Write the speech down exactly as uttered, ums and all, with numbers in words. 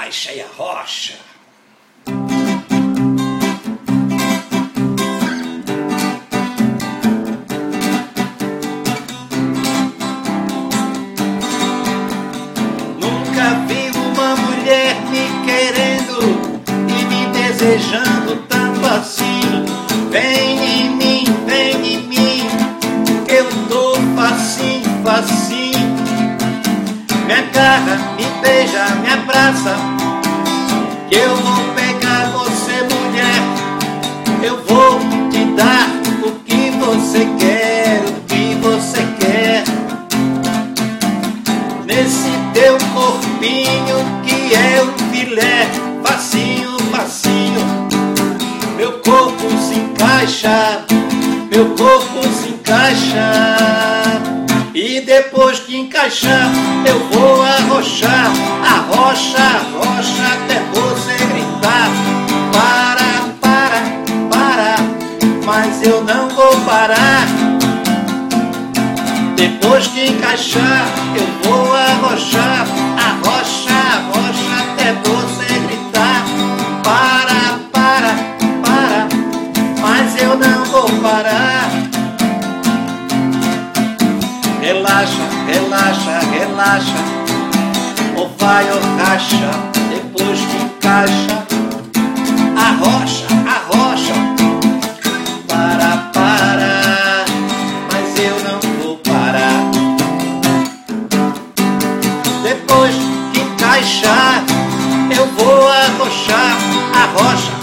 encaixa e arrocha. Nunca vi uma mulher me querendo e me desejando tanto assim. Vem em mim, vem em mim, eu tô facinho, facinho. Me agarra, me beija, me abraça, que eu vou pegar você, mulher. Eu vou te dar o que você quer, o que você quer. Nesse teu corpinho que é um filé, facinho, facinho. Meu corpo se encaixa, meu corpo se encaixa. E depois que encaixar, eu vou arrochar, arrocha, arrocha, até você gritar. Para, para, para, mas eu não vou parar. Depois que encaixar, eu vou arrochar, arrocha, arrocha, até você gritar. Para, para, para, mas eu não vou parar. Relaxa, relaxa, relaxa, ou vai ou racha, depois que encaixa. Arrocha, arrocha, para, para, mas eu não vou parar. Depois que encaixar, eu vou arrochar, arrocha,